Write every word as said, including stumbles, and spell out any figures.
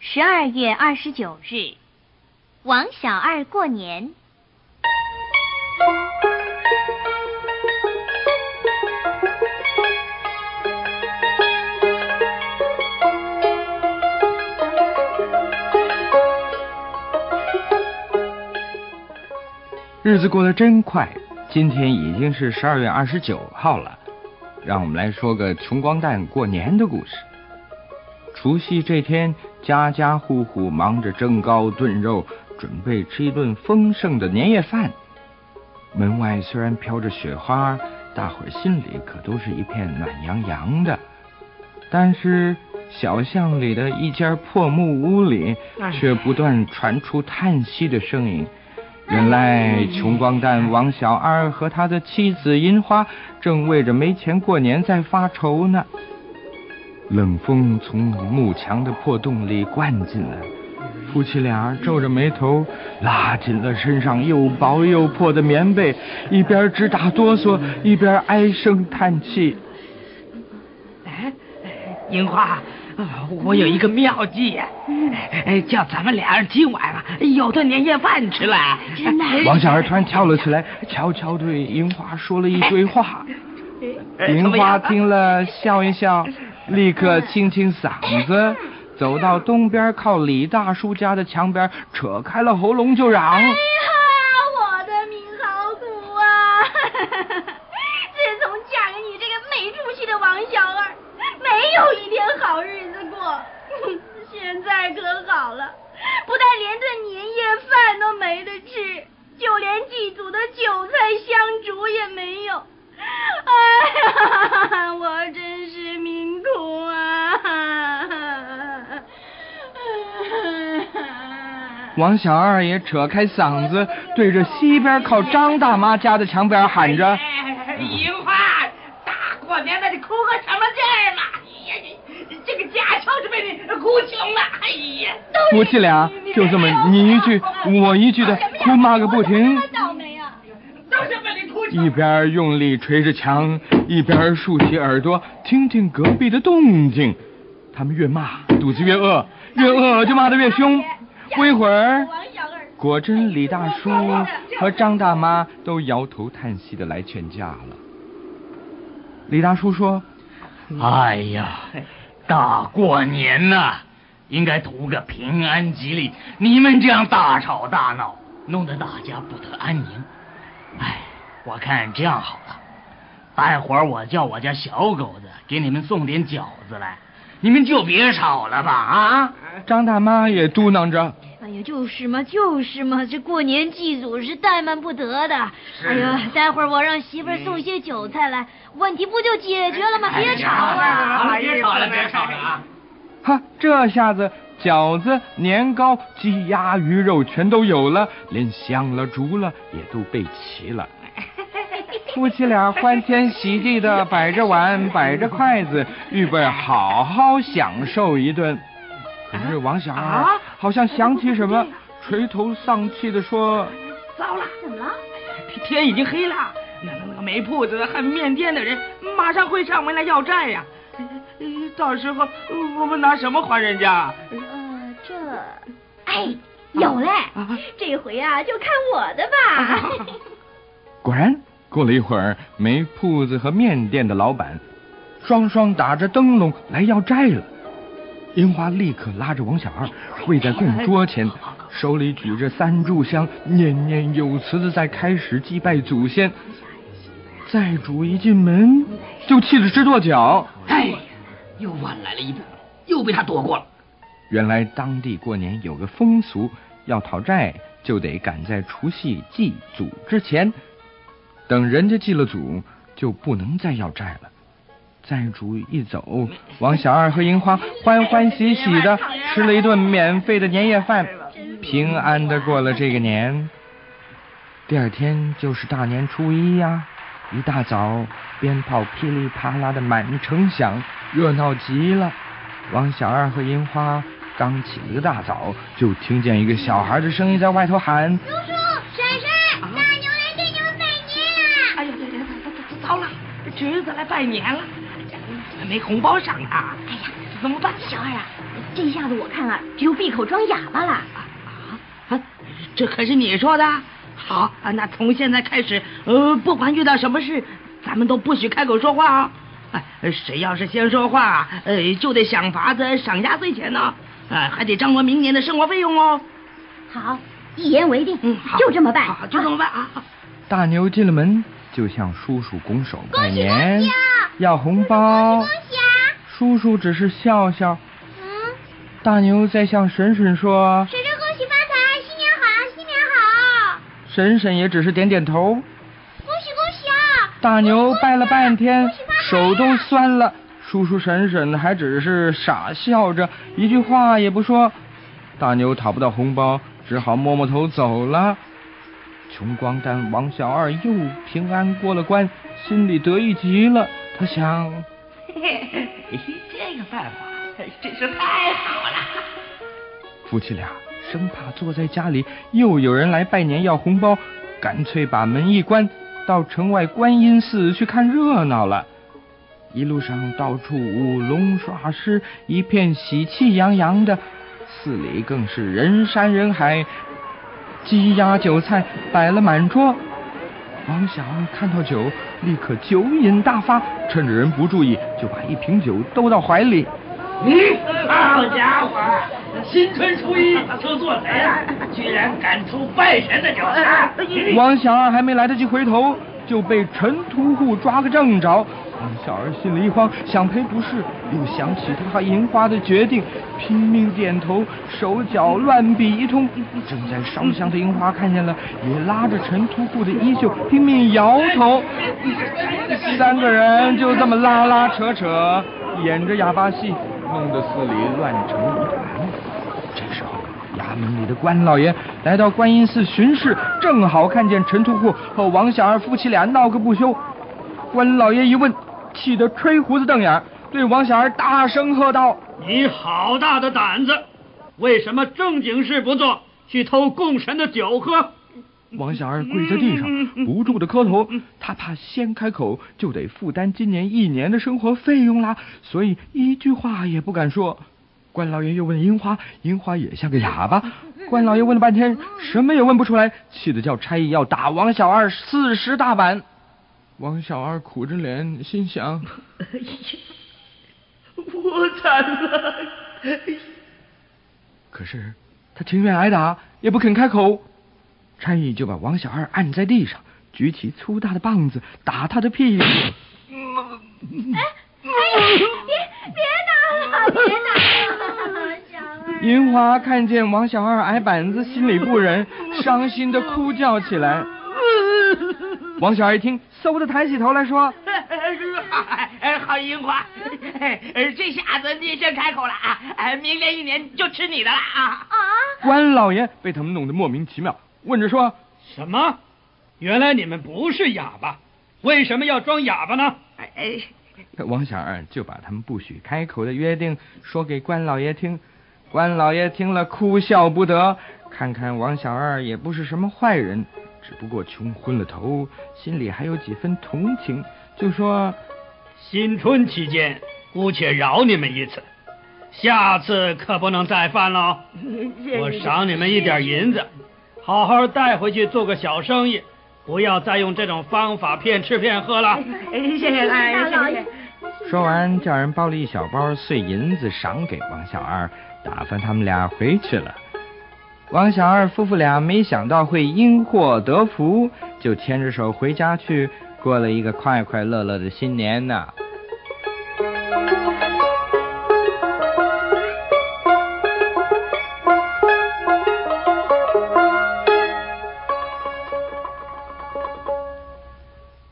十二月二十九日，王小二过年。 日子过得真快，今天已经是十二月二十九号了。让我们来说个穷光蛋过年的故事。除夕这天，家家户户忙着蒸糕炖肉，准备吃一顿丰盛的年夜饭。门外虽然飘着雪花，大伙儿心里可都是一片暖洋洋的。但是小巷里的一间破木屋里，却不断传出叹息的声音。原来穷光蛋王小二和他的妻子银花正为着没钱过年在发愁呢。冷风从木墙的破洞里灌进来，夫妻俩皱着眉头，拉紧了身上又薄又破的棉被，一边直打哆嗦，一边唉声叹气。 哎，银花，我有一个妙计，叫咱们俩人今晚啊有顿年夜饭吃了。 真的？ 王小二突然跳了起来，悄悄对银花说了一堆话。银花听了笑一笑，立刻清清嗓子，走到东边靠李大叔家的墙边，扯开了喉咙就嚷： 哎呀，我的命好苦啊！自从嫁给你这个没出息的王小二，没有一天好日子过。现在可好了，不但连顿年夜饭都没得吃，就连祭祖的韭菜香烛也没有。哎呀，我真是命苦啊！ 王小二也扯开嗓子，对着西边靠张大妈家的墙边喊着： 银花，大过年的你哭个什么劲儿嘛？哎呀，这个家瞧是被你哭穷了。哎呀， 夫妻俩就这么你一句我一句的哭骂个不停。 倒霉啊！ 都是被你哭穷。 一边用力捶着墙，一边竖起耳朵听听隔壁的动静。他们越骂肚子越饿，越饿就骂得越凶。不一会儿，果真李大叔和张大妈都摇头叹息的来劝架了。李大叔说： 哎呀，大过年呐、啊，应该图个平安吉利，你们这样大吵大闹，弄得大家不得安宁。哎，我看这样好了，待会儿我叫我家小狗子给你们送点饺子来，你们就别吵了吧啊！ 张大妈也嘟囔着： 哎呀，就是嘛，就是嘛，这过年祭祖是怠慢不得的。哎呀，待会儿我让媳妇儿送些韭菜来，问题不就解决了吗？别吵了， 好了，别吵了，别吵了啊！ 哈，这下子饺子、年糕、鸡鸭鱼肉全都有了，连香了、烛了也都备齐了。夫妻俩欢天喜地的摆着碗，摆着筷子，预备好好享受一顿。可是王小二好像想起什么，垂头丧气的说： 糟了， 怎么了？ 天已经黑了，那那个煤铺子和面店的人马上会上门来要债呀、啊，到时候我们拿什么还人家？ 呃，这，哎，有嘞，啊、这回啊就看我的吧。啊、 果然，过了一会儿，煤铺子和面店的老板双双打着灯笼来要债了。银花立刻拉着王小二跪在供桌前，手里举着三炷香，念念有词的在开始祭拜祖先。债主一进门就气得直跺脚， 哎，又晚来了一步，又被他躲过了。 原来当地过年有个风俗，要讨债就得赶在除夕祭祖之前，等人家祭了祖就不能再要债了。债主一走，王小二和银花欢欢喜喜的吃了一顿免费的年夜饭，平安的过了这个年。第二天就是大年初一呀、啊，一大早鞭炮噼里啪啦的满城响，热闹极了。王小二和银花刚起了个大早，就听见一个小孩的声音在外头喊： 叔叔、婶婶，大牛来给你们拜年啦！ 哎呦，糟了，侄子来拜年了，没红包赏啊！ 哎呀， 怎么办？ 小二啊， 这下子我看啊，只有闭口装哑巴了。 啊，这可是你说的。好啊，那从现在开始，呃，不管遇到什么事，咱们都不许开口说话啊。哎，谁要是先说话，呃，就得想法子赏压岁钱呢，呃，还得张罗明年的生活费用哦。 好，一言为定。 嗯，好， 就这么办。 好，就这么办啊。 大牛进了门，就向叔叔拱手拜年， 恭喜恭喜啊、 要红包。 恭喜啊！ 叔叔只是笑笑。 嗯。 大牛再向婶婶说：“ 婶婶恭喜发财，新年好，新年好。” 婶婶也只是点点头。 恭喜恭喜啊！ 大牛拜了半天，手都酸了。叔叔婶婶还只是傻笑着，一句话也不说。大牛讨不到红包，只好摸摸头走了。穷光蛋王小二又平安过了关，心里得意极了。他想， 嘿嘿，这个办法真是太好了。 夫妻俩生怕坐在家里又有人来拜年要红包，干脆把门一关，到城外观音寺去看热闹了。一路上到处舞龙耍狮，一片喜气洋洋的，寺里更是人山人海，鸡鸭酒菜摆了满桌。王小二看到酒，立刻酒瘾大发，趁着人不注意，就把一瓶酒兜到怀里。 嗯，好家伙，新春初一就做贼了，居然敢出拜神的酒啊！ 王小二还没来得及回头，就被陈屠户抓个正着。王小二心里一慌，想赔不是，又想起他和银花的决定，拼命点头，手脚乱比一通。正在烧香的银花看见了，也拉着陈屠户的衣袖拼命摇头。三个人就这么拉拉扯扯，演着哑巴戏，弄得寺里乱成一团。这时候衙门里的关老爷来到观音寺巡视，正好看见陈屠户和王小二夫妻俩闹个不休。关老爷一问，气得吹胡子瞪眼，对王小二大声喝道：“ 你好大的胆子！为什么正经事不做，去偷供神的酒喝？” 王小二跪在地上，不住的磕头。他怕先开口就得负担今年一年的生活费用啦，所以一句话也不敢说。关老爷又问银花，银花也像个哑巴。关老爷问了半天，什么也问不出来，气得叫差役要打王小二四十大板。王小二苦着脸，心想： 我惨了。 可是他情愿挨打，也不肯开口。差役就把王小二按在地上，举起粗大的棒子打他的屁股。 哎哎，别别打了，别打了，小二。 银花看见王小二挨板子，心里不忍，伤心的哭叫起来。王小二一听，嗖的抬起头来说：“ 哎，好银花，这下子你先开口了啊！明年一年就吃你的了啊！” 啊！ 关老爷被他们弄得莫名其妙，问着说：“ 什么？原来你们不是哑巴，为什么要装哑巴呢？” 哎， 王小二就把他们不许开口的约定说给关老爷听。关老爷听了哭笑不得，看看王小二也不是什么坏人，只不过穷昏了头，心里还有几分同情，就说：“ 新春期间姑且饶你们一次，下次可不能再犯了。我赏你们一点银子，好好带回去做个小生意，不要再用这种方法骗吃骗喝了。” 谢谢大老爷。 说完，叫人包了一小包碎银子赏给王小二，打发他们俩回去了。王小二夫妇俩没想到会因祸得福，就牵着手回家去，过了一个快快乐乐的新年呢。